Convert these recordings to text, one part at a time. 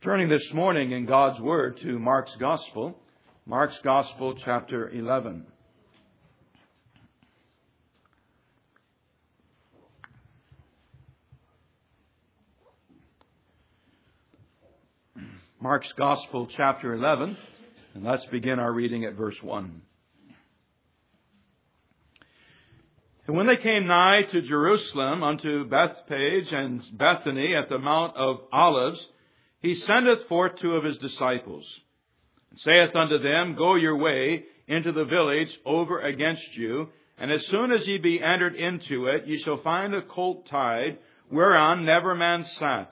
Turning this morning in God's Word to Mark's Gospel chapter 11. Mark's Gospel chapter 11, and let's begin our reading at verse 1. And when they came nigh to Jerusalem unto Bethphage and Bethany at the Mount of Olives, he sendeth forth two of his disciples, and saith unto them, Go your way into the village over against you, and as soon as ye be entered into it, ye shall find a colt tied, whereon never man sat.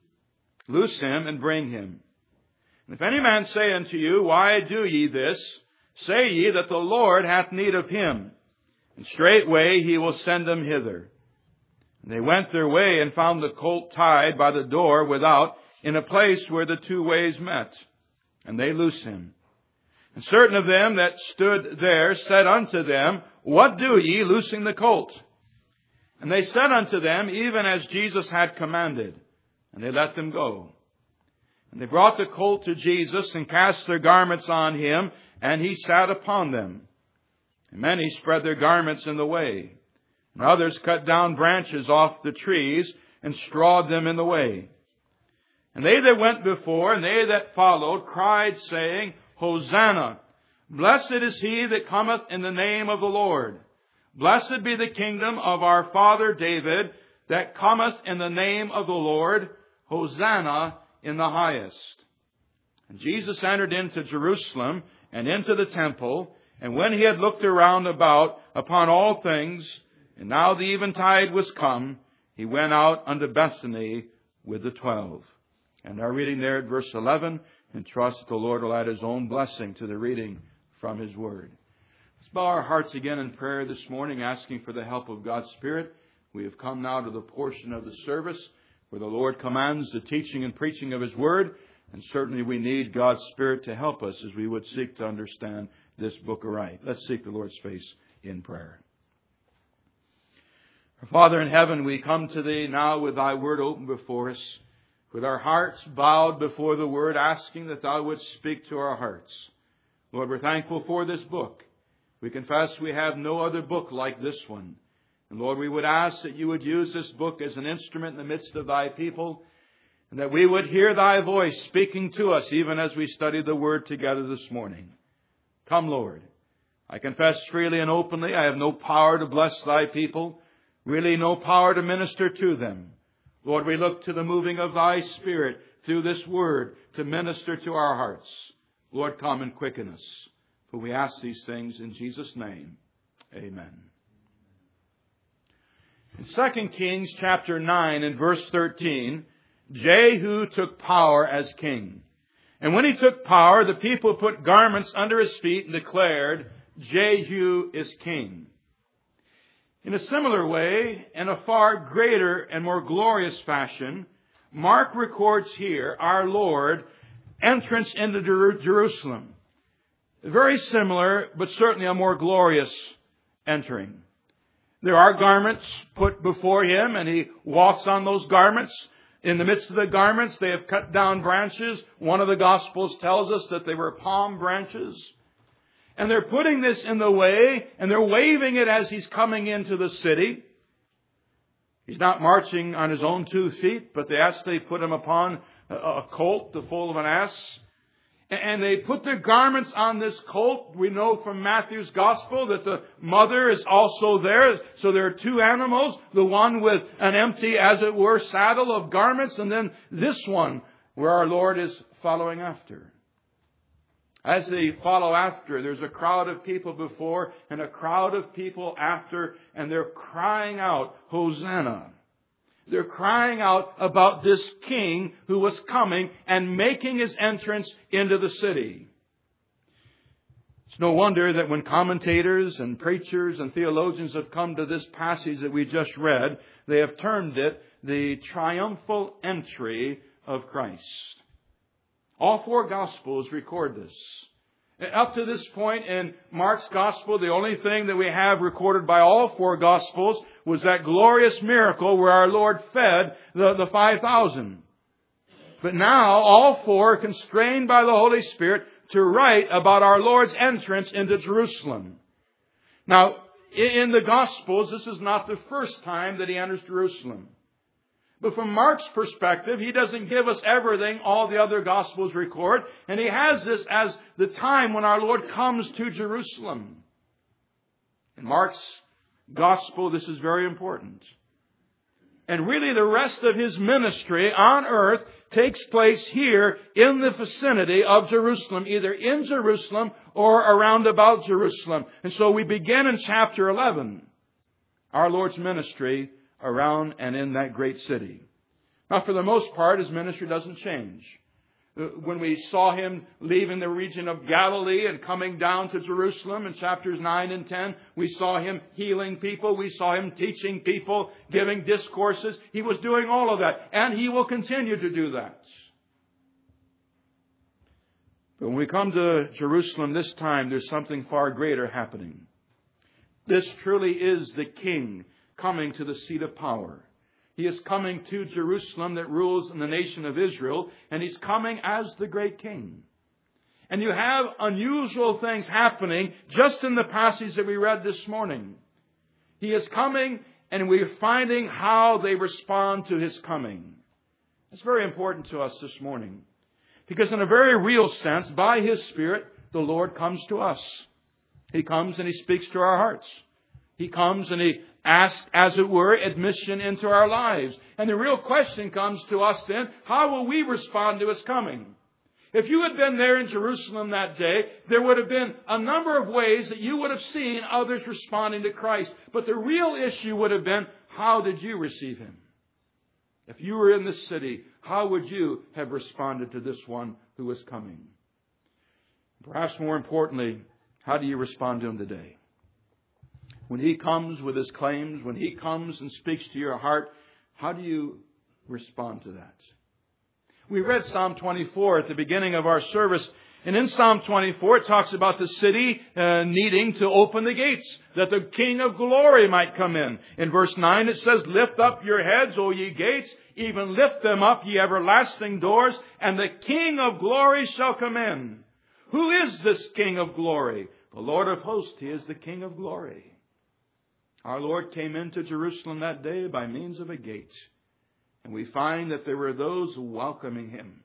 Loose him and bring him. And if any man say unto you, Why do ye this? Say ye that the Lord hath need of him, and straightway he will send them hither. And they went their way and found the colt tied by the door without, in a place where the two ways met. And they loosed him. And certain of them that stood there said unto them, What do ye, loosing the colt? And they said unto them, Even as Jesus had commanded. And they let them go. And they brought the colt to Jesus, and cast their garments on him, and he sat upon them. And many spread their garments in the way. And others cut down branches off the trees, and strawed them in the way. And they that went before, and they that followed, cried, saying, Hosanna! Blessed is he that cometh in the name of the Lord. Blessed be the kingdom of our father David, that cometh in the name of the Lord. Hosanna in the highest. And Jesus entered into Jerusalem, and into the temple, and when he had looked around about upon all things, and now the eventide was come, he went out unto Bethany with the 12. And our reading there at verse 11, and trust the Lord will add his own blessing to the reading from his word. Let's bow our hearts again in prayer this morning, asking for the help of God's Spirit. We have come now to the portion of the service where the Lord commands the teaching and preaching of his word. And certainly we need God's Spirit to help us as we would seek to understand this book aright. Let's seek the Lord's face in prayer. Our Father in heaven, we come to thee now with thy word open before us, with our hearts bowed before the word, asking that thou wouldst speak to our hearts. Lord, we're thankful for this book. We confess we have no other book like this one. And Lord, we would ask that you would use this book as an instrument in the midst of thy people, and that we would hear thy voice speaking to us even as we study the word together this morning. Come, Lord. I confess freely and openly I have no power to bless thy people, really no power to minister to them. Lord, we look to the moving of thy Spirit through this word to minister to our hearts. Lord, come and quicken us. For we ask these things in Jesus' name. Amen. In 2 Kings chapter 9 and verse 13, Jehu took power as king. And when he took power, the people put garments under his feet and declared, Jehu is king. In a similar way, in a far greater and more glorious fashion, Mark records here our Lord entrance into Jerusalem. Very similar, but certainly a more glorious entering. There are garments put before him, and he walks on those garments. In the midst of the garments, they have cut down branches. One of the Gospels tells us that they were palm branches. And they're putting this in the way, and they're waving it as he's coming into the city. He's not marching on his own 2 feet, but they actually put him upon a colt, the foal of an ass. And they put their garments on this colt. We know from Matthew's Gospel that the mother is also there. So there are 2 animals, the one with an empty, as it were, saddle of garments, and then this one where our Lord is following after. As they follow after, there's a crowd of people before and a crowd of people after, and they're crying out, Hosanna. They're crying out about this king who was coming and making his entrance into the city. It's no wonder that when commentators and preachers and theologians have come to this passage that we just read, they have termed it the triumphal entry of Christ. All 4 Gospels record this. Up to this point in Mark's Gospel, the only thing that we have recorded by all 4 Gospels was that glorious miracle where our Lord fed the 5,000. But now all four are constrained by the Holy Spirit to write about our Lord's entrance into Jerusalem. Now, in the Gospels, this is not the first time that He enters Jerusalem. But from Mark's perspective, he doesn't give us everything all the other Gospels record. And he has this as the time when our Lord comes to Jerusalem. In Mark's Gospel, this is very important. And really the rest of His ministry on earth takes place here in the vicinity of Jerusalem, either in Jerusalem or around about Jerusalem. And so we begin in chapter 11, our Lord's ministry around and in that great city. Now, for the most part, His ministry doesn't change. When we saw Him leaving the region of Galilee and coming down to Jerusalem in chapters 9 and 10, we saw Him healing people. We saw Him teaching people, giving discourses. He was doing all of that, and He will continue to do that. But when we come to Jerusalem this time, there's something far greater happening. This truly is the King coming to the seat of power. He is coming to Jerusalem that rules in the nation of Israel, and He's coming as the great King. And you have unusual things happening just in the passage that we read this morning. He is coming, and we're finding how they respond to His coming. It's very important to us this morning, because in a very real sense, by His Spirit, the Lord comes to us. He comes and He speaks to our hearts. He comes and He asks, as it were, admission into our lives. And the real question comes to us then, how will we respond to His coming? If you had been there in Jerusalem that day, there would have been a number of ways that you would have seen others responding to Christ. But the real issue would have been, how did you receive Him? If you were in this city, how would you have responded to this one who was coming? Perhaps more importantly, how do you respond to Him today? When He comes with His claims, when He comes and speaks to your heart, how do you respond to that? We read Psalm 24 at the beginning of our service. And in Psalm 24, it talks about the city needing to open the gates, that the King of glory might come in. In verse 9, it says, "Lift up your heads, O ye gates, even lift them up, ye everlasting doors, and the King of glory shall come in." Who is this King of glory? The Lord of hosts, He is the King of glory. Our Lord came into Jerusalem that day by means of a gate. And we find that there were those welcoming Him.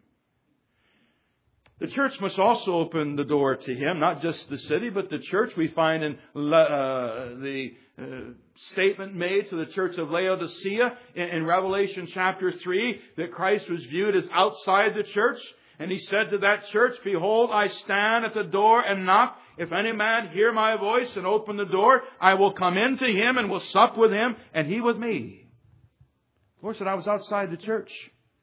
The church must also open the door to Him, not just the city, but the church. We find in the statement made to the church of Laodicea in Revelation chapter 3 that Christ was viewed as outside the church. And He said to that church, "Behold, I stand at the door and knock. If any man hear my voice and open the door, I will come into him and will sup with him, and he with me." The Lord said, I was outside the church.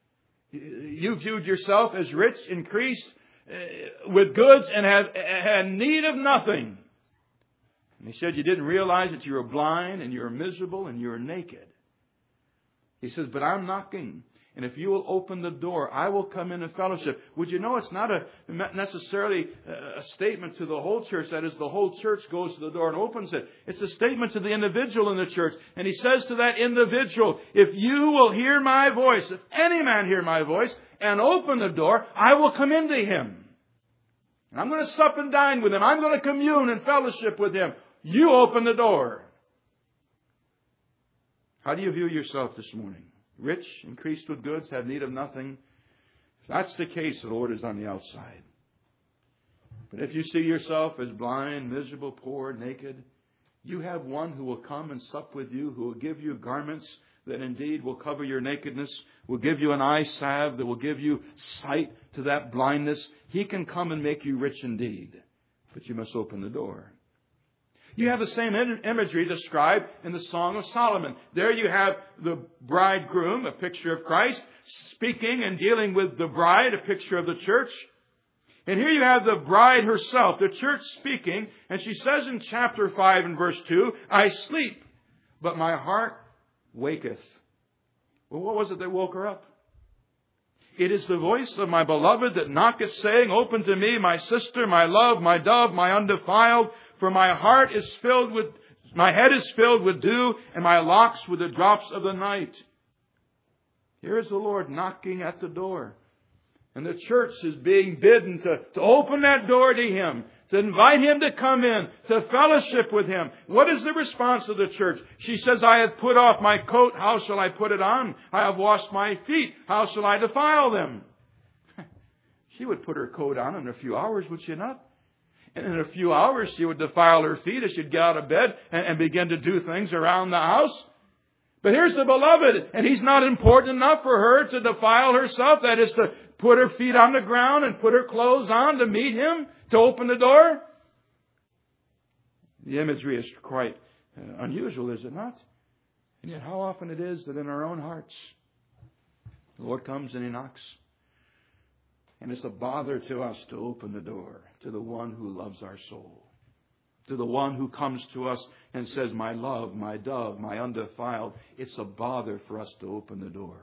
You viewed yourself as rich, increased with goods, and had need of nothing. And He said, you didn't realize that you were blind, and you were miserable, and you were naked. He says, but I'm knocking. And if you will open the door, I will come in and fellowship. Would you know it's not necessarily a statement to the whole church. That is, the whole church goes to the door and opens it. It's a statement to the individual in the church. And He says to that individual, if you will hear my voice, if any man hear my voice and open the door, I will come into him. And I'm going to sup and dine with him. I'm going to commune and fellowship with him. You open the door. How do you view yourself this morning? Rich, increased with goods, have need of nothing. If that's the case, the Lord is on the outside. But if you see yourself as blind, miserable, poor, naked, you have one who will come and sup with you, who will give you garments that indeed will cover your nakedness, will give you an eye salve that will give you sight to that blindness. He can come and make you rich indeed, but you must open the door. You have the same imagery described in the Song of Solomon. There you have the bridegroom, a picture of Christ, speaking and dealing with the bride, a picture of the church. And here you have the bride herself, the church speaking, and she says in chapter 5 and verse 2, I sleep, but my heart waketh. Well, what was it that woke her up? It is the voice of my beloved that knocketh, saying, Open to me, my sister, my love, my dove, my undefiled. For my head is filled with dew, and my locks with the drops of the night. Here is the Lord knocking at the door. And the church is being bidden to open that door to Him, to invite Him to come in, to fellowship with Him. What is the response of the church? She says, I have put off my coat. How shall I put it on? I have washed my feet. How shall I defile them? She would put her coat on in a few hours, would she not? And in a few hours, she would defile her feet as she'd get out of bed and begin to do things around the house. But here's the beloved, and He's not important enough for her to defile herself. That is to put her feet on the ground and put her clothes on to meet Him, to open the door. The imagery is quite unusual, is it not? And yet how often it is that in our own hearts, the Lord comes and He knocks. And it's a bother to us to open the door to the one who loves our soul. To the one who comes to us and says, my love, my dove, my undefiled. It's a bother for us to open the door.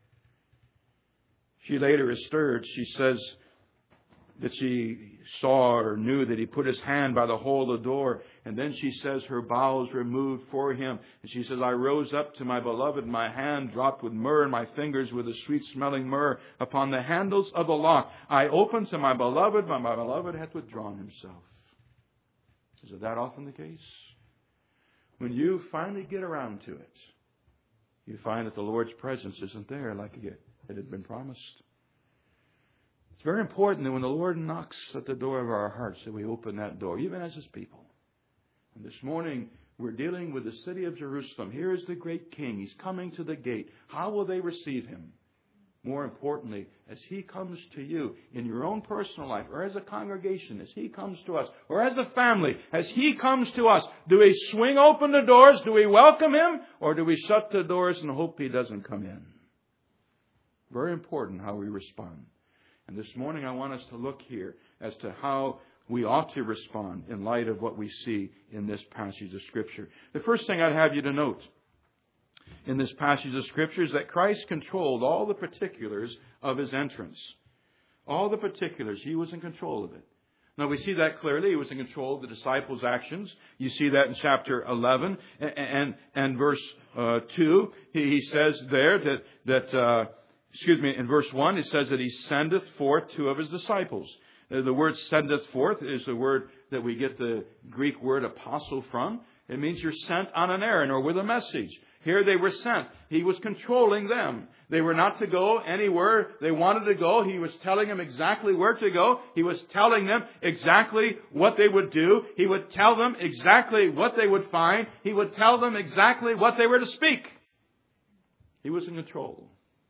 She later is stirred. She says that she saw or knew that He put His hand by the hole of the door. And then she says her bowels were moved for Him. And she says, I rose up to my beloved, my hand dropped with myrrh, and my fingers with a sweet-smelling myrrh upon the handles of the lock. I opened to my beloved, but my beloved had withdrawn himself. Is it that often the case? When you finally get around to it, you find that the Lord's presence isn't there like it had been promised. It's very important that when the Lord knocks at the door of our hearts, that we open that door, even as His people. And this morning, we're dealing with the city of Jerusalem. Here is the great King. He's coming to the gate. How will they receive Him? More importantly, as He comes to you in your own personal life, or as a congregation, as He comes to us, or as a family, as He comes to us, do we swing open the doors? Do we welcome Him? Or do we shut the doors and hope He doesn't come in? Very important how we respond. And this morning I want us to look here as to how we ought to respond in light of what we see in this passage of Scripture. The first thing I'd have you to note in this passage of Scripture is that Christ controlled all the particulars of His entrance. All the particulars. He was in control of it. Now we see that clearly. He was in control of the disciples' actions. You see that in chapter 11 and verse 2. He says there in verse 1, it says that He sendeth forth two of His disciples. The word sendeth forth is the word that we get the Greek word apostle from. It means you're sent on an errand or with a message. Here they were sent. He was controlling them. They were not to go anywhere they wanted to go. He was telling them exactly where to go. He was telling them exactly what they would do. He would tell them exactly what they would find. He would tell them exactly what they were to speak. He was in control.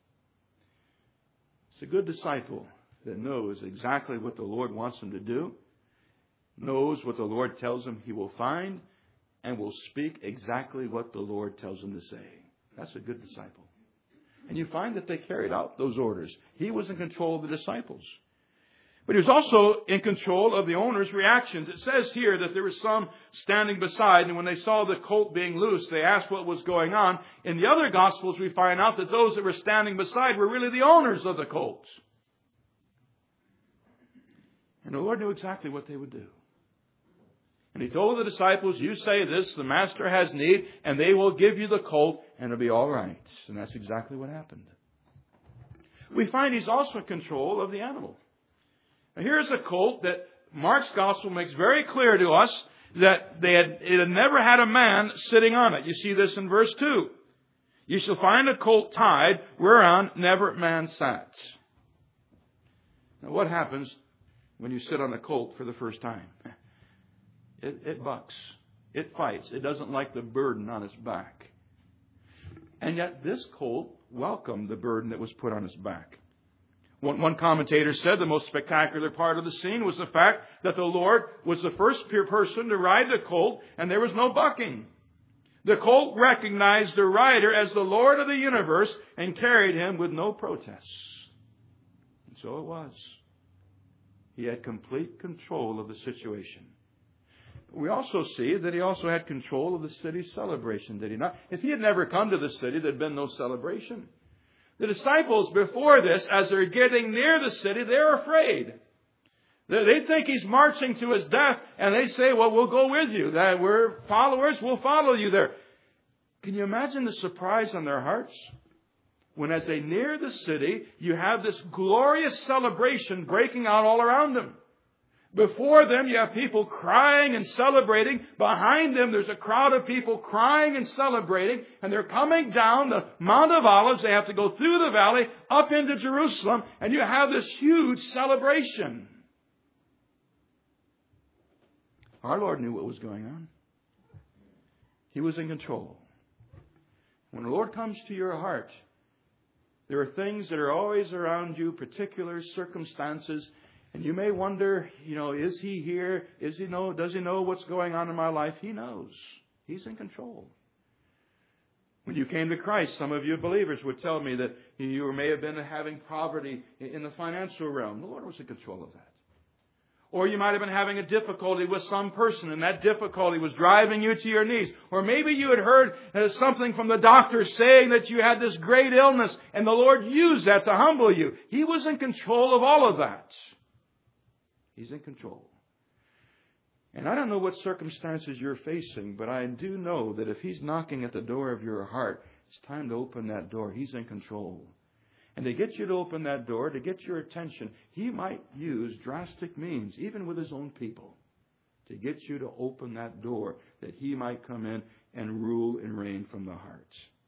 It's a good disciple that knows exactly what the Lord wants him to do, knows what the Lord tells him he will find, and will speak exactly what the Lord tells him to say. That's a good disciple. And you find that they carried out those orders. He was in control of the disciples. But He was also in control of the owner's reactions. It says here that there were some standing beside, and when they saw the colt being loosed, they asked what was going on. In the other Gospels, we find out that those that were standing beside were really the owners of the colt. And the Lord knew exactly what they would do. And He told the disciples, you say this, the Master has need, and they will give you the colt, and it'll be all right. And that's exactly what happened. We find He's also in control of the animal. Now here's a colt that Mark's Gospel makes very clear to us that it had never had a man sitting on it. You see this in verse 2. You shall find a colt tied, whereon never man sat. Now what happens when you sit on a colt for the first time? It bucks. It fights. It doesn't like the burden on its back. And yet this colt welcomed the burden that was put on its back. One commentator said the most spectacular part of the scene was the fact that the Lord was the first person to ride the colt, and there was no bucking. The colt recognized the rider as the Lord of the universe and carried him with no protests. And so it was. He had complete control of the situation. We also see that He also had control of the city's celebration, did He not? If He had never come to the city, there had been no celebration. The disciples before this, as they're getting near the city, they're afraid. They think He's marching to His death, and they say, well, we'll go with you. That we're followers, we'll follow you there. Can you imagine the surprise on their hearts? when as they near the city, you have this glorious celebration breaking out all around them. Before them, you have people crying and celebrating. Behind them, there's a crowd of people crying and celebrating. And they're coming down the Mount of Olives. They have to go through the valley up into Jerusalem. And you have this huge celebration. Our Lord knew what was going on. He was in control. When the Lord comes to your heart, there are things that are always around you, particular circumstances. And you may wonder, is He here? Does He know what's going on in my life? He knows. He's in control. When you came to Christ, some of you believers would tell me that you may have been having poverty in the financial realm. The Lord was in control of that. Or you might have been having a difficulty with some person, and that difficulty was driving you to your knees. Or maybe you had heard something from the doctor saying that you had this great illness, and the Lord used that to humble you. He was in control of all of that. He's in control. And I don't know what circumstances you're facing, but I do know that if He's knocking at the door of your heart, it's time to open that door. He's in control. And to get you to open that door, to get your attention, He might use drastic means, even with His own people, to get you to open that door, that He might come in and rule and reign from the heart.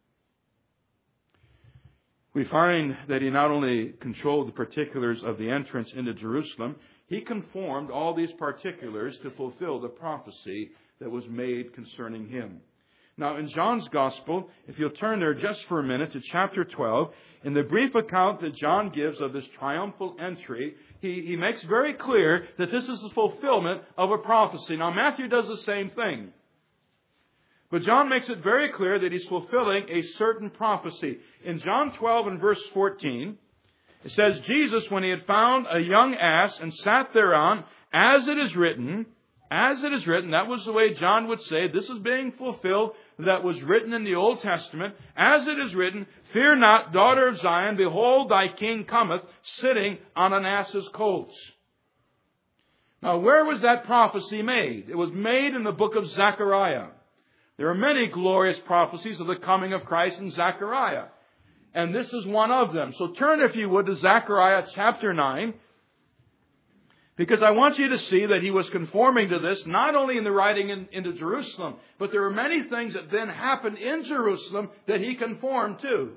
We find that He not only controlled the particulars of the entrance into Jerusalem, He conformed all these particulars to fulfill the prophecy that was made concerning Him. Now, in John's Gospel, if you'll turn there just for a minute to chapter 12, in the brief account that John gives of this triumphal entry, he makes very clear that this is the fulfillment of a prophecy. Now, Matthew does the same thing. But John makes it very clear that he's fulfilling a certain prophecy. In John 12 and verse 14, it says, Jesus, when He had found a young ass and sat thereon, as it is written, that was the way John would say, this is being fulfilled, that was written in the Old Testament. As it is written, fear not, daughter of Zion, behold, thy king cometh, sitting on an ass's colt. Now, where was that prophecy made? It was made in the book of Zechariah. There are many glorious prophecies of the coming of Christ in Zechariah. And this is one of them. So turn, if you would, to Zechariah chapter 9. Because I want you to see that he was conforming to this, not only in the writing into Jerusalem, but there were many things that then happened in Jerusalem that he conformed to.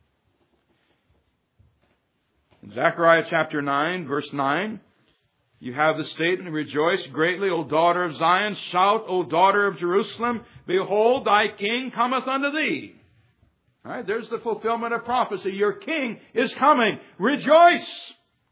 In Zechariah chapter 9, verse 9, you have the statement, rejoice greatly, O daughter of Zion. Shout, O daughter of Jerusalem. Behold, thy king cometh unto thee. All right, there's the fulfillment of prophecy. Your king is coming. Rejoice.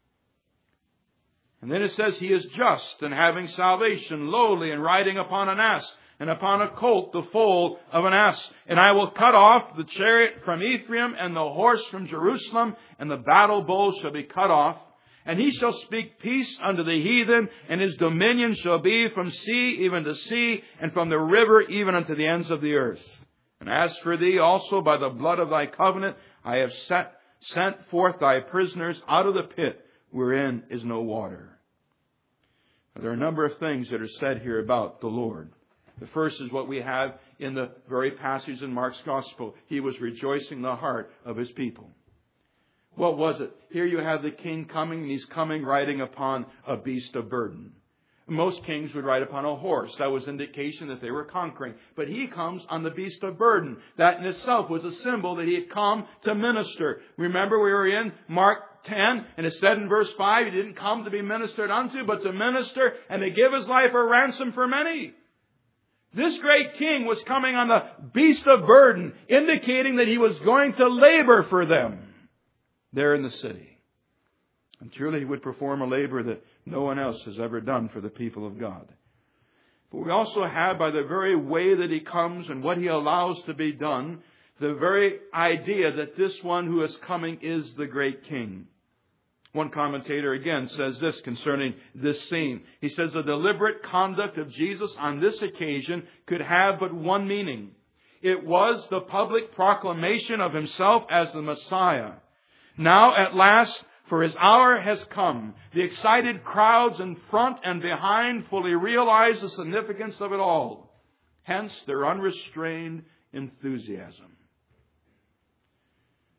And then it says, He is just and having salvation, lowly and riding upon an ass, and upon a colt, the foal of an ass. And I will cut off the chariot from Ephraim, and the horse from Jerusalem, and the battle bow shall be cut off. And He shall speak peace unto the heathen, and His dominion shall be from sea even to sea, and from the river even unto the ends of the earth. And as for thee also, by the blood of thy covenant, I have sent forth thy prisoners out of the pit, wherein is no water. There are a number of things that are said here about the Lord. The first is what we have in the very passage in Mark's Gospel. He was rejoicing the heart of His people. What was it? Here you have the king coming, and He's coming riding upon a beast of burden. Most kings would ride upon a horse. That was indication that they were conquering. But He comes on the beast of burden. That in itself was a symbol that He had come to minister. Remember, we were in Mark 10, and it said in verse 5, He didn't come to be ministered unto, but to minister and to give His life a ransom for many. This great king was coming on the beast of burden, indicating that He was going to labor for them there in the city. And truly He would perform a labor that no one else has ever done for the people of God. But we also have, by the very way that He comes and what He allows to be done, the very idea that this one who is coming is the great king. One commentator again says this concerning this scene. He says the deliberate conduct of Jesus on this occasion could have but one meaning. It was the public proclamation of Himself as the Messiah. Now at last, for His hour has come. The excited crowds in front and behind fully realize the significance of it all. Hence their unrestrained enthusiasm.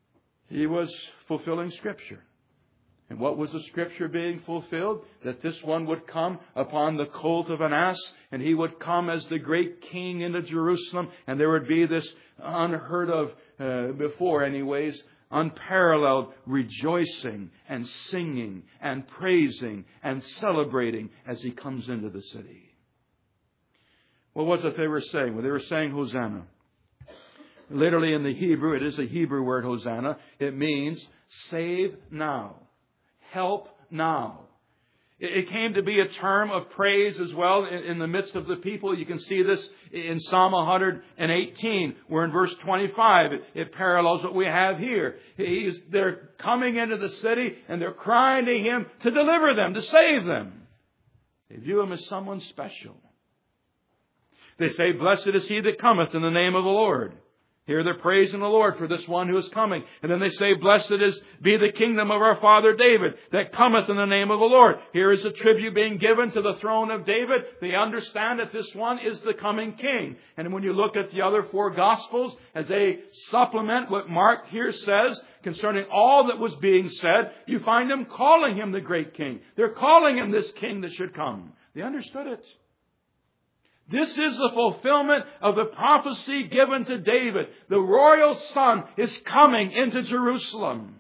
He was fulfilling Scripture. And what was the Scripture being fulfilled? That this one would come upon the colt of an ass, and he would come as the great king into Jerusalem, and there would be this unheard of before anyways, unparalleled rejoicing and singing and praising and celebrating as he comes into the city. What was it they were saying? Well, they were saying Hosanna. Literally in the Hebrew, it is a Hebrew word, Hosanna. It means save now. Help now. It came to be a term of praise as well in the midst of the people. You can see this in Psalm 118, where in verse 25 it parallels what we have here. They're coming into the city and they're crying to Him to deliver them, to save them. They view Him as someone special. They say, "Blessed is he that cometh in the name of the Lord." Here they're praising the Lord for this one who is coming. And then they say, "Blessed be the kingdom of our father David that cometh in the name of the Lord." Here is a tribute being given to the throne of David. They understand that this one is the coming king. And when you look at the other four Gospels, as they supplement what Mark here says concerning all that was being said, you find them calling Him the great king. They're calling Him this king that should come. They understood it. This is the fulfillment of the prophecy given to David. The royal son is coming into Jerusalem.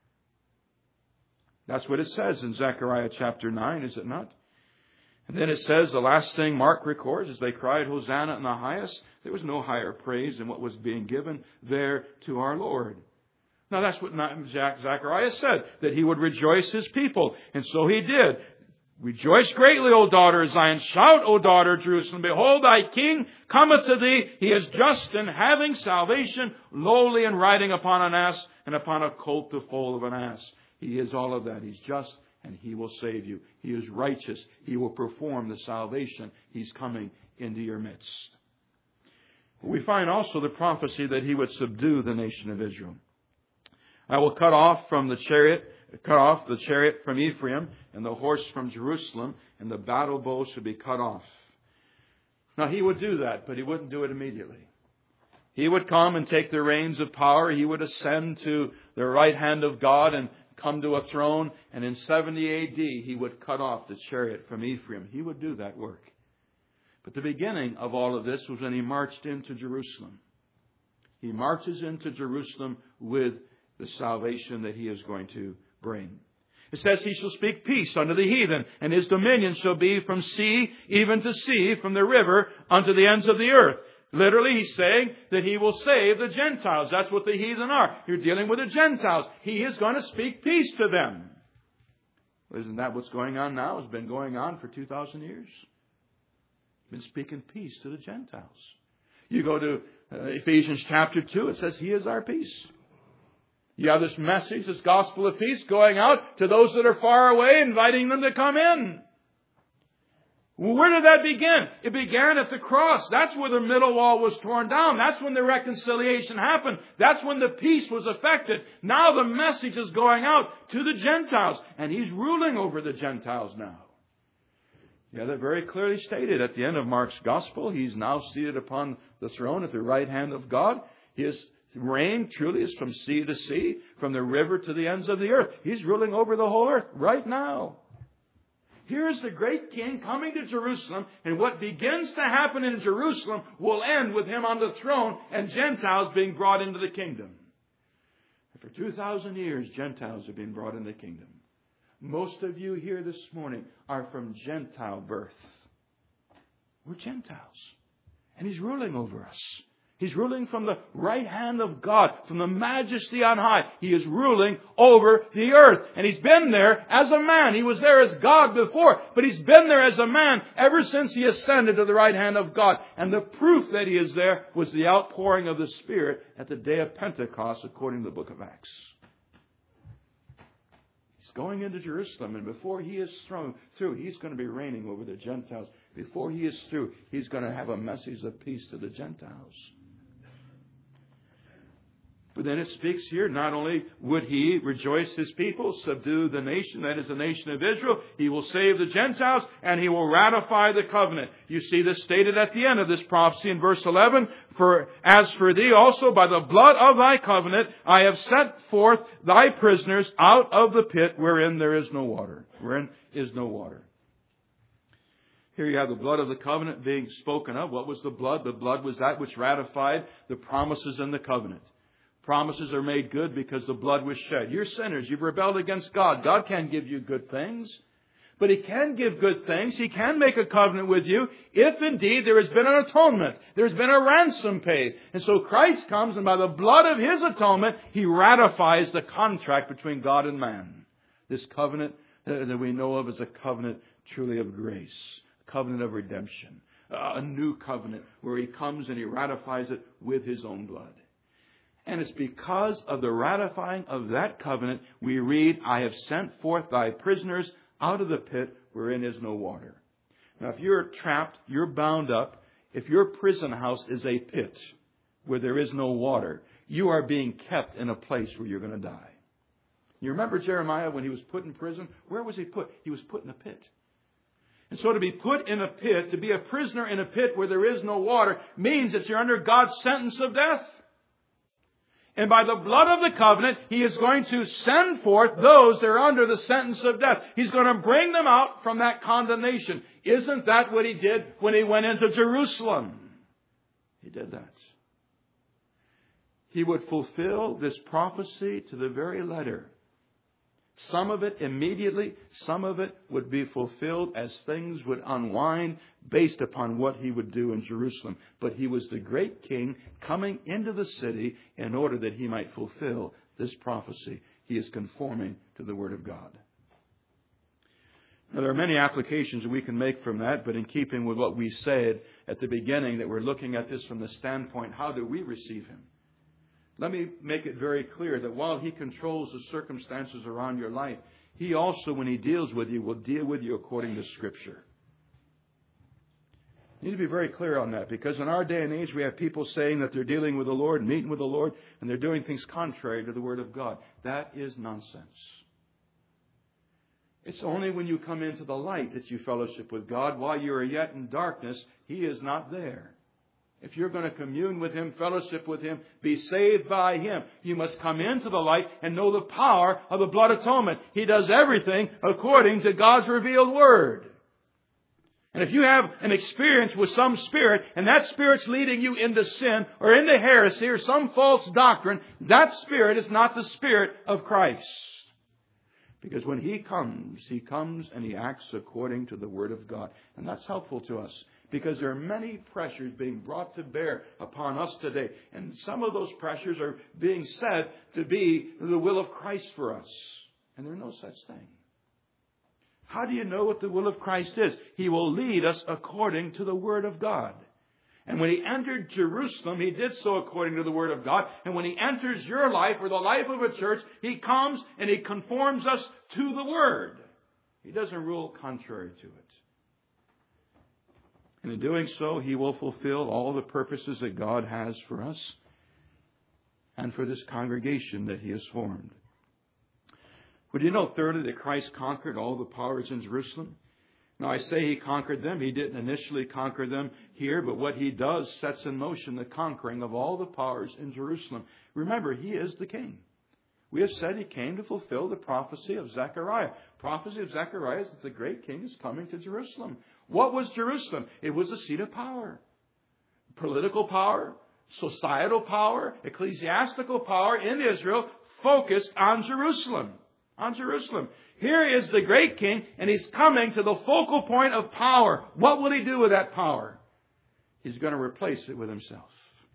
That's what it says in Zechariah chapter 9, is it not? And then it says, the last thing Mark records, as they cried, "Hosanna in the highest," there was no higher praise than what was being given there to our Lord. Now that's what Zechariah said, that he would rejoice his people. And so he did. "Rejoice greatly, O daughter Zion. Shout, O daughter Jerusalem. Behold, thy king cometh to thee. He is just and having salvation, lowly and riding upon an ass, and upon a colt the foal of an ass." He is all of that. He's just, and He will save you. He is righteous. He will perform the salvation. He's coming into your midst. We find also the prophecy that He would subdue the nation of Israel. "I will cut off the chariot from Ephraim, and the horse from Jerusalem, and the battle bow should be cut off." Now He would do that, but He wouldn't do it immediately. He would come and take the reins of power. He would ascend to the right hand of God and come to a throne. And in 70 A.D. He would cut off the chariot from Ephraim. He would do that work. But the beginning of all of this was when He marched into Jerusalem. He marches into Jerusalem with the salvation that He is going to bring. It says, "He shall speak peace unto the heathen, and His dominion shall be from sea even to sea, from the river unto the ends of the earth." Literally, He's saying that He will save the Gentiles. That's what the heathen are. You're dealing with the Gentiles. He is going to speak peace to them. Isn't that what's going on now? It's been going on for 2,000 years. He's been speaking peace to the Gentiles. You go to Ephesians chapter 2, it says He is our peace. You have this message, this gospel of peace going out to those that are far away, inviting them to come in. Where did that begin? It began at the cross. That's where the middle wall was torn down. That's when the reconciliation happened. That's when the peace was effected. Now the message is going out to the Gentiles, and He's ruling over the Gentiles now. Yeah, they're very clearly stated at the end of Mark's gospel. He's now seated upon the throne at the right hand of God. His reign truly is from sea to sea, from the river to the ends of the earth. He's ruling over the whole earth right now. Here's the great king coming to Jerusalem, and what begins to happen in Jerusalem will end with Him on the throne and Gentiles being brought into the kingdom. And for 2,000 years, Gentiles have been brought into the kingdom. Most of you here this morning are from Gentile birth. We're Gentiles. And He's ruling over us. He's ruling from the right hand of God, from the majesty on high. He is ruling over the earth. And He's been there as a man. He was there as God before, but He's been there as a man ever since He ascended to the right hand of God. And the proof that He is there was the outpouring of the Spirit at the day of Pentecost, according to the book of Acts. He's going into Jerusalem, and before He is through, He's going to be reigning over the Gentiles. Before He is through, He's going to have a message of peace to the Gentiles. But then it speaks here, not only would He rejoice His people, subdue the nation, that is the nation of Israel, He will save the Gentiles, and He will ratify the covenant. You see this stated at the end of this prophecy in verse 11. As for thee also, by the blood of thy covenant, I have sent forth thy prisoners out of the pit wherein there is no water. Wherein is no water. Here you have the blood of the covenant being spoken of. What was the blood? The blood was that which ratified the promises in the covenant. Promises are made good because the blood was shed. You're sinners. You've rebelled against God. God can't give you good things. But He can give good things. He can make a covenant with you if indeed there has been an atonement. There's been a ransom paid. And so Christ comes, and by the blood of His atonement, He ratifies the contract between God and man. This covenant that we know of as a covenant truly of grace. A covenant of redemption. A new covenant where He comes and He ratifies it with His own blood. And it's because of the ratifying of that covenant, we read, I have sent forth thy prisoners out of the pit wherein is no water. Now, if you're trapped, you're bound up. If your prison house is a pit where there is no water, you are being kept in a place where you're going to die. You remember Jeremiah when he was put in prison? Where was he put? He was put in a pit. And so to be put in a pit, to be a prisoner in a pit where there is no water, means that you're under God's sentence of death. And by the blood of the covenant, He is going to send forth those that are under the sentence of death. He's going to bring them out from that condemnation. Isn't that what He did when He went into Jerusalem? He did that. He would fulfill this prophecy to the very letter. Some of it immediately, some of it would be fulfilled as things would unwind based upon what He would do in Jerusalem. But He was the great King coming into the city in order that He might fulfill this prophecy. He is conforming to the Word of God. Now, there are many applications we can make from that, but in keeping with what we said at the beginning, that we're looking at this from the standpoint, how do we receive Him? Let me make it very clear that while He controls the circumstances around your life, He also, when He deals with you, will deal with you according to Scripture. You need to be very clear on that, because in our day and age we have people saying that they're dealing with the Lord, meeting with the Lord, and they're doing things contrary to the Word of God. That is nonsense. It's only when you come into the light that you fellowship with God. While you are yet in darkness, He is not there. If you're going to commune with Him, fellowship with Him, be saved by Him, you must come into the light and know the power of the blood atonement. He does everything according to God's revealed Word. And if you have an experience with some spirit, and that spirit's leading you into sin or into heresy or some false doctrine, that spirit is not the Spirit of Christ. Because when He comes and He acts according to the Word of God. And that's helpful to us. Because there are many pressures being brought to bear upon us today. And some of those pressures are being said to be the will of Christ for us. And there's no such thing. How do you know what the will of Christ is? He will lead us according to the Word of God. And when He entered Jerusalem, He did so according to the Word of God. And when He enters your life or the life of a church, He comes and He conforms us to the Word. He doesn't rule contrary to it. And in doing so, He will fulfill all the purposes that God has for us and for this congregation that He has formed. Would you know, thirdly, that Christ conquered all the powers in Jerusalem? Now, I say He conquered them. He didn't initially conquer them here, but what He does sets in motion the conquering of all the powers in Jerusalem. Remember, He is the King. We have said He came to fulfill the prophecy of Zechariah. Prophecy of Zechariah is that the great King is coming to Jerusalem. What was Jerusalem? It was a seat of power. Political power, societal power, ecclesiastical power in Israel focused on Jerusalem. On Jerusalem. Here is the great King, and He's coming to the focal point of power. What will He do with that power? He's going to replace it with Himself.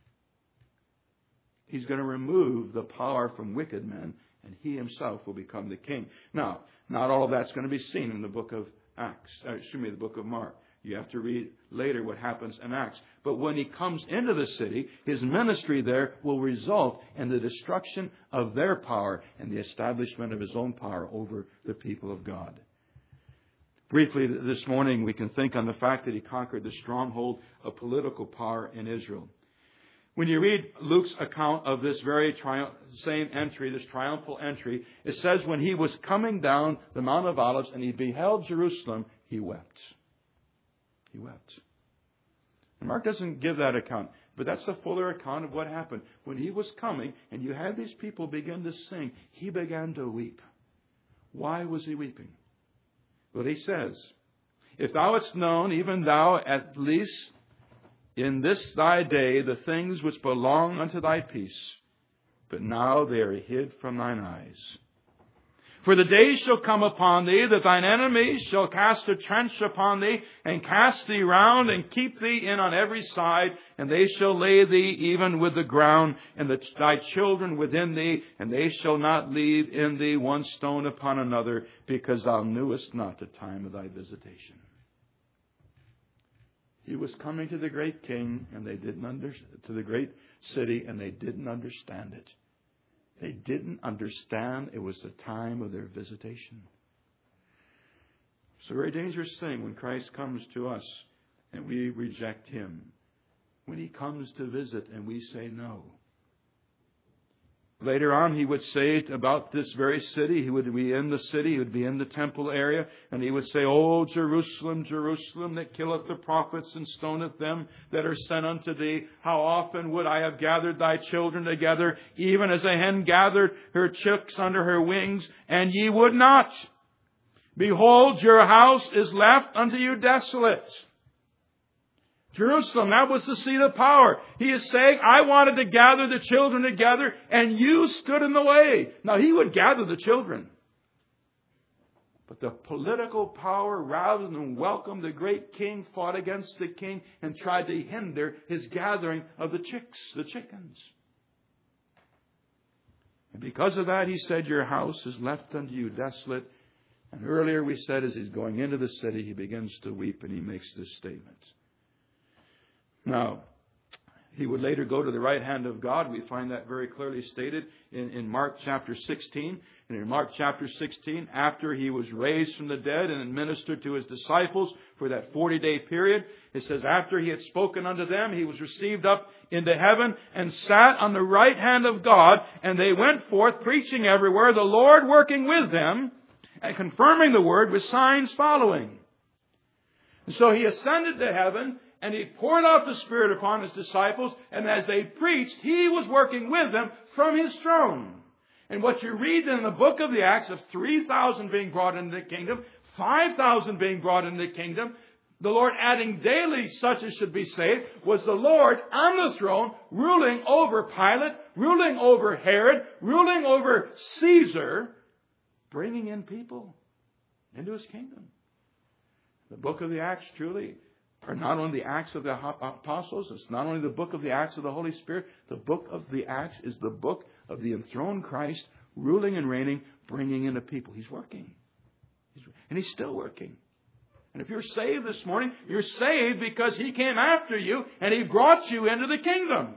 He's going to remove the power from wicked men, and He Himself will become the King. Now, not all of that's going to be seen in the book of the book of Mark. You have to read later what happens in Acts. But when He comes into the city, His ministry there will result in the destruction of their power and the establishment of His own power over the people of God. Briefly this morning, we can think on the fact that He conquered the stronghold of political power in Israel. When you read Luke's account of this very same entry, this triumphal entry, it says when he was coming down the Mount of Olives and he beheld Jerusalem, he wept. He wept. And Mark doesn't give that account, but that's the fuller account of what happened. When he was coming and you had these people begin to sing, he began to weep. Why was he weeping? Well, he says, if thou hadst known, even thou at least in this thy day, the things which belong unto thy peace, but now they are hid from thine eyes. For the day shall come upon thee that thine enemies shall cast a trench upon thee, and cast thee round, and keep thee in on every side, and they shall lay thee even with the ground, and thy children within thee, and they shall not leave in thee one stone upon another, because thou knewest not the time of thy visitation. He was coming to the great king, and they didn't to the great city, and they didn't understand it. They didn't understand it was the time of their visitation. It's a very dangerous thing when Christ comes to us and we reject Him. When He comes to visit and we say no. Later on, He would say about this very city, He would be in the city, He would be in the temple area, and He would say, O Jerusalem, Jerusalem, that killeth the prophets and stoneth them that are sent unto thee, how often would I have gathered thy children together, even as a hen gathered her chicks under her wings, and ye would not. Behold, your house is left unto you desolate. Jerusalem, that was the seat of power. He is saying, I wanted to gather the children together, and you stood in the way. Now, He would gather the children. But the political power, rather than welcome the great king, fought against the king and tried to hinder His gathering of the chickens. And because of that, He said, your house is left unto you desolate. And earlier we said, as He's going into the city, He begins to weep, and He makes this statement. Now, He would later go to the right hand of God. We find that very clearly stated in Mark chapter 16. And in Mark chapter 16, after He was raised from the dead and administered to His disciples for that 40-day period, it says, after He had spoken unto them, He was received up into heaven and sat on the right hand of God. And they went forth preaching everywhere, the Lord working with them and confirming the word with signs following. And so He ascended to heaven, and He poured out the Spirit upon His disciples. And as they preached, He was working with them from His throne. And what you read in the book of the Acts of 3,000 being brought into the kingdom, 5,000 being brought into the kingdom, the Lord adding daily such as should be saved, was the Lord on the throne, ruling over Pilate, ruling over Herod, ruling over Caesar, bringing in people into His kingdom. The book of the Acts truly are not only the Acts of the Apostles, it's not only the book of the Acts of the Holy Spirit. The book of the Acts is the book of the enthroned Christ, ruling and reigning, bringing in a people. He's working. And He's still working. And if you're saved this morning, you're saved because He came after you and He brought you into the kingdom.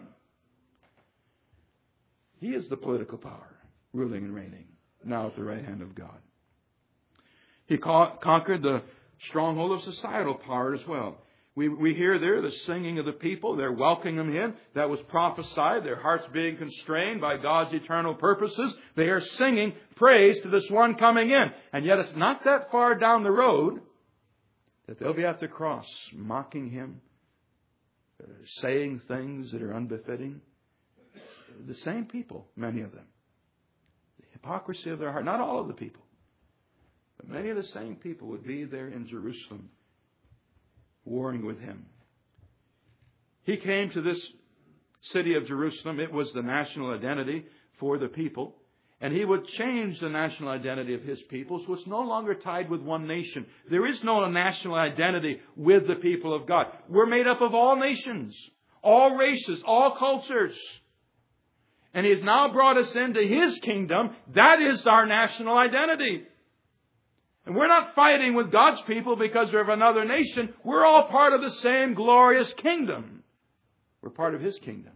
He is the political power, ruling and reigning, now at the right hand of God. He conquered the stronghold of societal power as well. We hear there the singing of the people. They're welcoming Him in. That was prophesied. Their hearts being constrained by God's eternal purposes. They are singing praise to this one coming in. And yet it's not that far down the road that they'll be at the cross mocking Him, saying things that are unbefitting. The same people, many of them. The hypocrisy of their heart. Not all of the people. But many of the same people would be there in Jerusalem, warring with Him. He came to this city of Jerusalem. It was the national identity for the people. And He would change the national identity of His people, so it's no longer tied with one nation. There is no national identity with the people of God. We're made up of all nations, all races, all cultures. And He has now brought us into His kingdom. That is our national identity. And we're not fighting with God's people because they're of another nation. We're all part of the same glorious kingdom. We're part of His kingdom.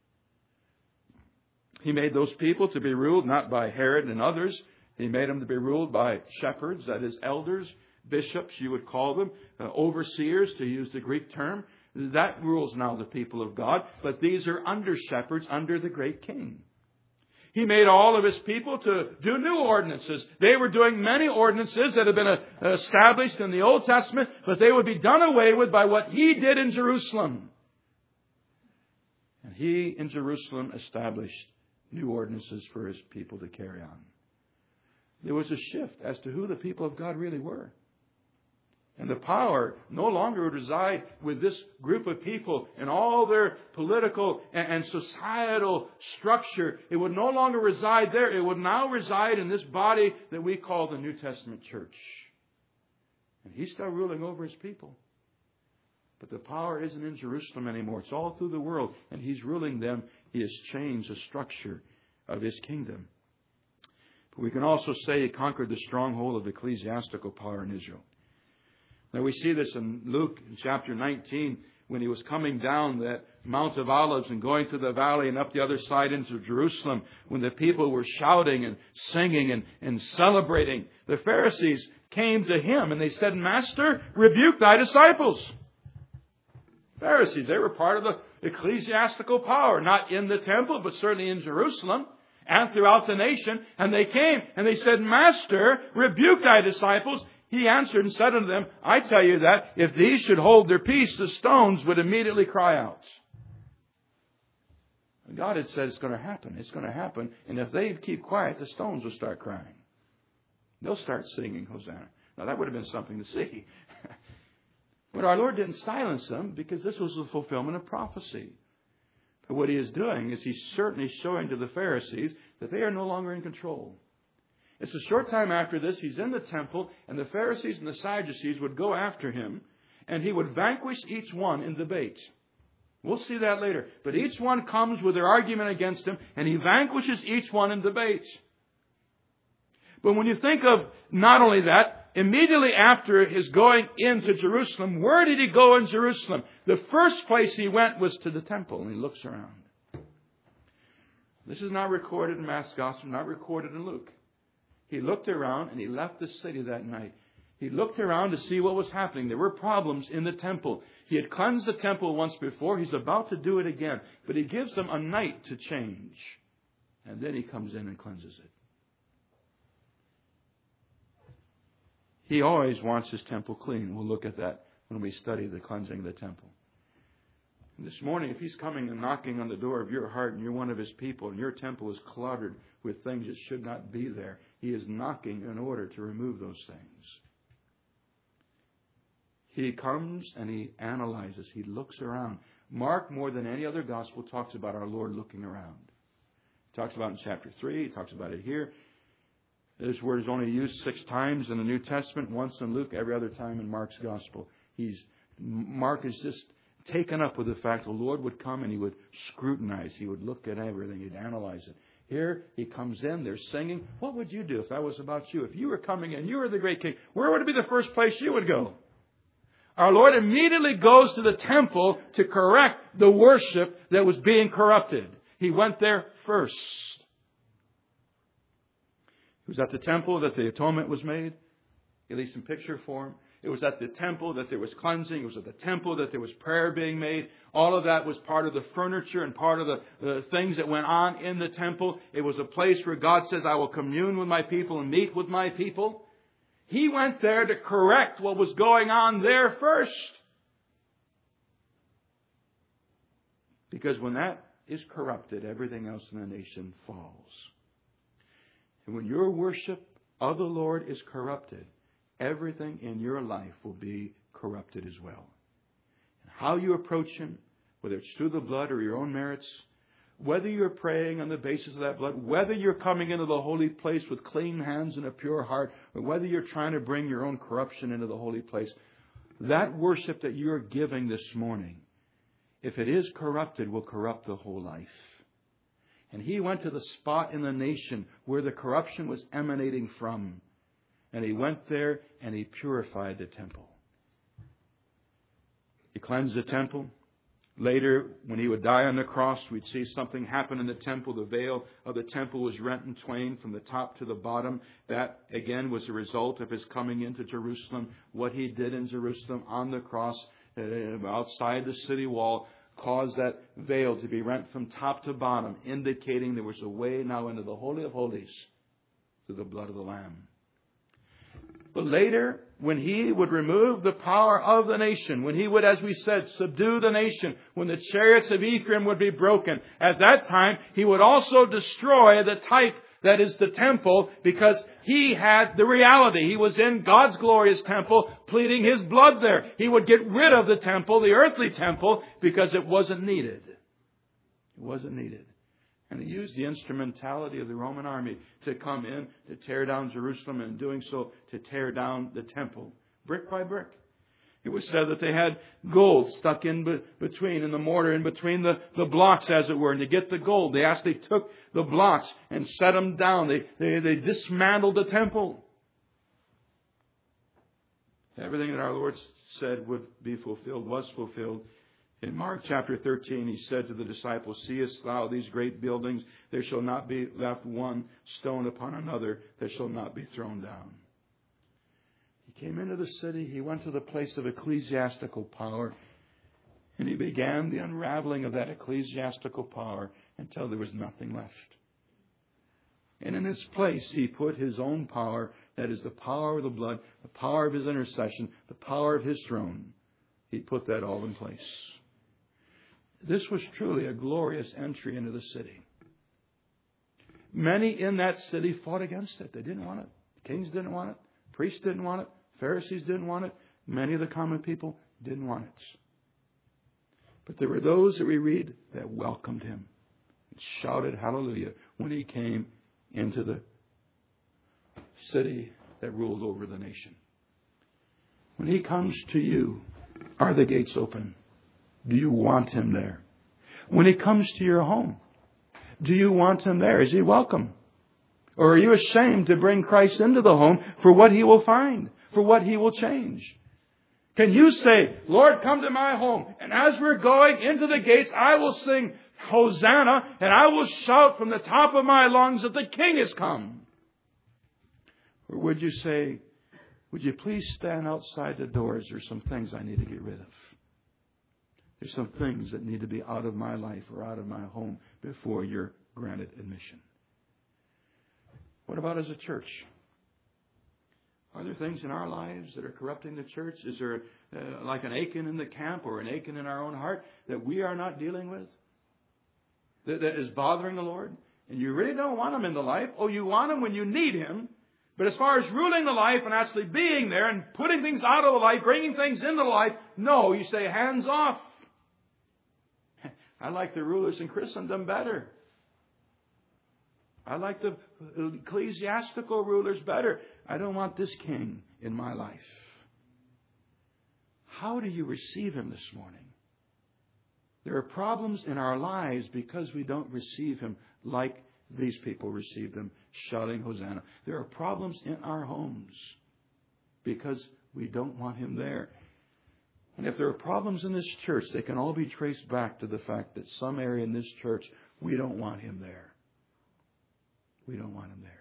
He made those people to be ruled not by Herod and others. He made them to be ruled by shepherds, that is elders, bishops, you would call them, overseers, to use the Greek term. That rules now the people of God. But these are under shepherds under the great king. He made all of His people to do new ordinances. They were doing many ordinances that had been established in the Old Testament, but they would be done away with by what He did in Jerusalem. And He, in Jerusalem, established new ordinances for His people to carry on. There was a shift as to who the people of God really were. And the power no longer would reside with this group of people and all their political and societal structure. It would no longer reside there. It would now reside in this body that we call the New Testament church. And He's still ruling over His people. But the power isn't in Jerusalem anymore. It's all through the world. And He's ruling them. He has changed the structure of His kingdom. But we can also say He conquered the stronghold of ecclesiastical power in Israel. Now we see this in Luke in chapter 19 when He was coming down that Mount of Olives and going through the valley and up the other side into Jerusalem, when the people were shouting and singing and celebrating. The Pharisees came to Him and they said, "Master, rebuke Thy disciples." Pharisees, they were part of the ecclesiastical power, not in the temple, but certainly in Jerusalem and throughout the nation. And they came and they said, "Master, rebuke Thy disciples." He answered and said unto them, "I tell you that if these should hold their peace, the stones would immediately cry out." And God had said it's going to happen. It's going to happen. And if they keep quiet, the stones will start crying. They'll start singing Hosanna. Now that would have been something to see. But our Lord didn't silence them because this was the fulfillment of prophecy. But what He is doing is He's certainly showing to the Pharisees that they are no longer in control. It's a short time after this, He's in the temple, and the Pharisees and the Sadducees would go after Him, and He would vanquish each one in debate. We'll see that later. But each one comes with their argument against Him, and He vanquishes each one in debate. But when you think of not only that, immediately after His going into Jerusalem, where did He go in Jerusalem? The first place He went was to the temple, and He looks around. This is not recorded in Matthew's Gospel, not recorded in Luke. He looked around and He left the city that night. He looked around to see what was happening. There were problems in the temple. He had cleansed the temple once before. He's about to do it again. But He gives them a night to change. And then He comes in and cleanses it. He always wants His temple clean. We'll look at that when we study the cleansing of the temple. And this morning, if He's coming and knocking on the door of your heart and you're one of His people and your temple is cluttered with things that should not be there, He is knocking in order to remove those things. He comes and He analyzes. He looks around. Mark, more than any other gospel, talks about our Lord looking around. He talks about it in chapter 3. He talks about it here. This word is only used 6 times in the New Testament, once in Luke, every other time in Mark's gospel. Mark is just taken up with the fact the Lord would come and He would scrutinize. He would look at everything. He'd analyze it. Here He comes in. They're singing. What would you do if that was about you? If you were coming in, you were the great king, where would it be the first place you would go? Our Lord immediately goes to the temple to correct the worship that was being corrupted. He went there first. It was at the temple that the atonement was made, at least in picture form. It was at the temple that there was cleansing. It was at the temple that there was prayer being made. All of that was part of the furniture and part of the things that went on in the temple. It was a place where God says, "I will commune with my people and meet with my people." He went there to correct what was going on there first. Because when that is corrupted, everything else in the nation falls. And when your worship of the Lord is corrupted, everything in your life will be corrupted as well. And how you approach Him, whether it's through the blood or your own merits, whether you're praying on the basis of that blood, whether you're coming into the holy place with clean hands and a pure heart, or whether you're trying to bring your own corruption into the holy place, that worship that you're giving this morning, if it is corrupted, will corrupt the whole life. And He went to the spot in the nation where the corruption was emanating from. And He went there and He purified the temple. He cleansed the temple. Later, when He would die on the cross, we'd see something happen in the temple. The veil of the temple was rent in twain from the top to the bottom. That, again, was the result of His coming into Jerusalem. What He did in Jerusalem on the cross outside the city wall, caused that veil to be rent from top to bottom, indicating there was a way now into the Holy of Holies through the blood of the Lamb. But later, when He would remove the power of the nation, when He would, as we said, subdue the nation, when the chariots of Ephraim would be broken, at that time, He would also destroy the type that is the temple, because He had the reality. He was in God's glorious temple, pleading His blood there. He would get rid of the temple, the earthly temple, because it wasn't needed. It wasn't needed. And He used the instrumentality of the Roman army to come in, to tear down Jerusalem, and in doing so, to tear down the temple, brick by brick. It was said that they had gold stuck in the mortar, in between the blocks, as it were. And to get the gold, they actually took the blocks and set them down. They dismantled the temple. Everything that our Lord said would be fulfilled was fulfilled. In Mark chapter 13, He said to the disciples, "Seest thou these great buildings? There shall not be left one stone upon another that shall not be thrown down." He came into the city. He went to the place of ecclesiastical power. And He began the unraveling of that ecclesiastical power until there was nothing left. And in its place, He put His own power, that is the power of the blood, the power of His intercession, the power of His throne. He put that all in place. This was truly a glorious entry into the city. Many in that city fought against it. They didn't want it. Kings didn't want it. Priests didn't want it. Pharisees didn't want it. Many of the common people didn't want it. But there were those that we read that welcomed Him and shouted hallelujah when He came into the city that ruled over the nation. When He comes to you, are the gates open? Do you want Him there? When He comes to your home, do you want Him there? Is He welcome? Or are you ashamed to bring Christ into the home for what He will find, for what He will change? Can you say, "Lord, come to my home, and as we're going into the gates, I will sing Hosanna, and I will shout from the top of my lungs that the King has come"? Or would you say, "Would you please stand outside the doors? There's some things I need to get rid of. There's some things that need to be out of my life or out of my home before you're granted admission"? What about as a church? Are there things in our lives that are corrupting the church? Is there like an Achan in the camp or an Achan in our own heart that we are not dealing with? That is bothering the Lord? And you really don't want Him in the life. Oh, you want Him when you need Him. But as far as ruling the life and actually being there and putting things out of the life, bringing things into the life, no, you say hands off. I like the rulers in Christendom better. I like the ecclesiastical rulers better. I don't want this king in my life. How do you receive Him this morning? There are problems in our lives because we don't receive Him like these people received Him, shouting Hosanna. There are problems in our homes because we don't want Him there. And if there are problems in this church, they can all be traced back to the fact that some area in this church, we don't want Him there. We don't want Him there.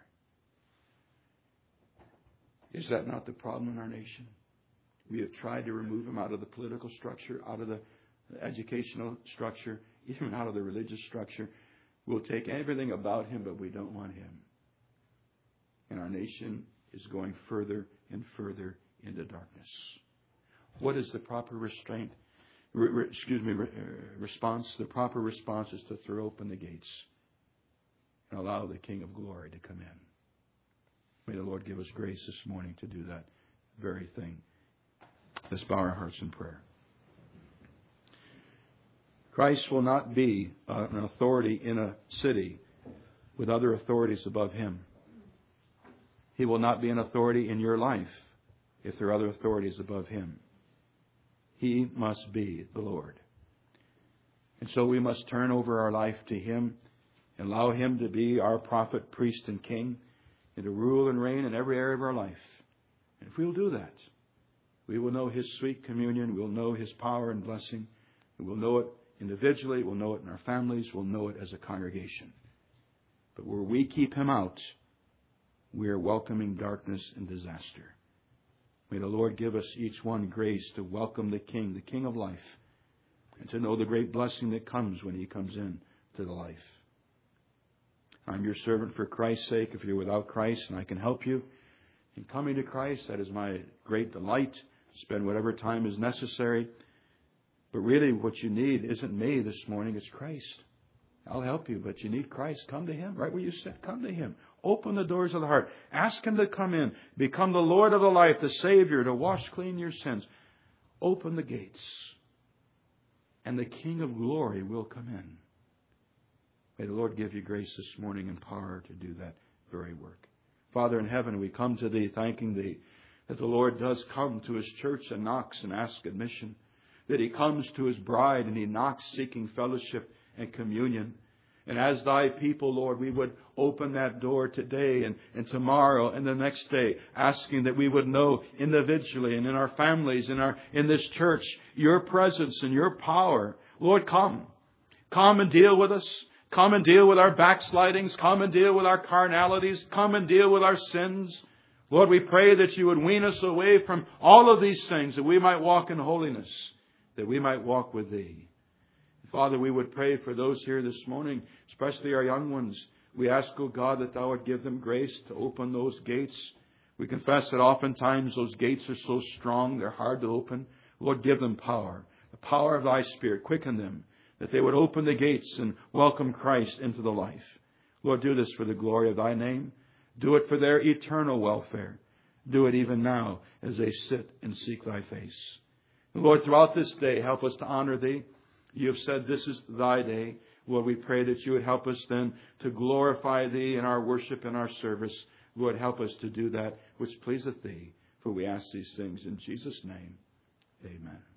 Is that not the problem in our nation? We have tried to remove Him out of the political structure, out of the educational structure, even out of the religious structure. We'll take everything about Him, but we don't want Him. And our nation is going further and further into darkness. What is the proper response? The proper response is to throw open the gates and allow the King of Glory to come in. May the Lord give us grace this morning to do that very thing. Let's bow our hearts in prayer. Christ will not be an authority in a city with other authorities above Him. He will not be an authority in your life if there are other authorities above Him. He must be the Lord. And so we must turn over our life to Him and allow Him to be our prophet, priest, and king, and to rule and reign in every area of our life. And if we'll do that, we will know His sweet communion. We'll know His power and blessing. And we'll know it individually. We'll know it in our families. We'll know it as a congregation. But where we keep Him out, we are welcoming darkness and disaster. May the Lord give us each one grace to welcome the King of life, and to know the great blessing that comes when He comes in to the life. I'm your servant for Christ's sake. If you're without Christ and I can help you in coming to Christ, that is my great delight. Spend whatever time is necessary. But really what you need isn't me this morning, it's Christ. I'll help you, but you need Christ. Come to Him. Right where you sit, come to Him. Open the doors of the heart. Ask Him to come in. Become the Lord of the life, the Savior, to wash clean your sins. Open the gates, and the King of glory will come in. May the Lord give you grace this morning and power to do that very work. Father in heaven, we come to Thee, thanking Thee that the Lord does come to His church and knocks and asks admission. That He comes to His bride and He knocks seeking fellowship and communion. And as Thy people, Lord, we would open that door today and tomorrow and the next day, asking that we would know individually and in our families, in this church, Your presence and Your power. Lord, come. Come and deal with us. Come and deal with our backslidings. Come and deal with our carnalities. Come and deal with our sins. Lord, we pray that You would wean us away from all of these things, that we might walk in holiness, that we might walk with Thee. Father, we would pray for those here this morning, especially our young ones. We ask, O God, that Thou would give them grace to open those gates. We confess that oftentimes those gates are so strong, they're hard to open. Lord, give them power, the power of Thy Spirit. Quicken them, that they would open the gates and welcome Christ into the life. Lord, do this for the glory of Thy name. Do it for their eternal welfare. Do it even now as they sit and seek Thy face. Lord, throughout this day, help us to honor Thee. You have said this is Thy day. Lord, we pray that You would help us then to glorify Thee in our worship and our service. Lord, help us to do that which pleaseth Thee. For we ask these things in Jesus' name. Amen.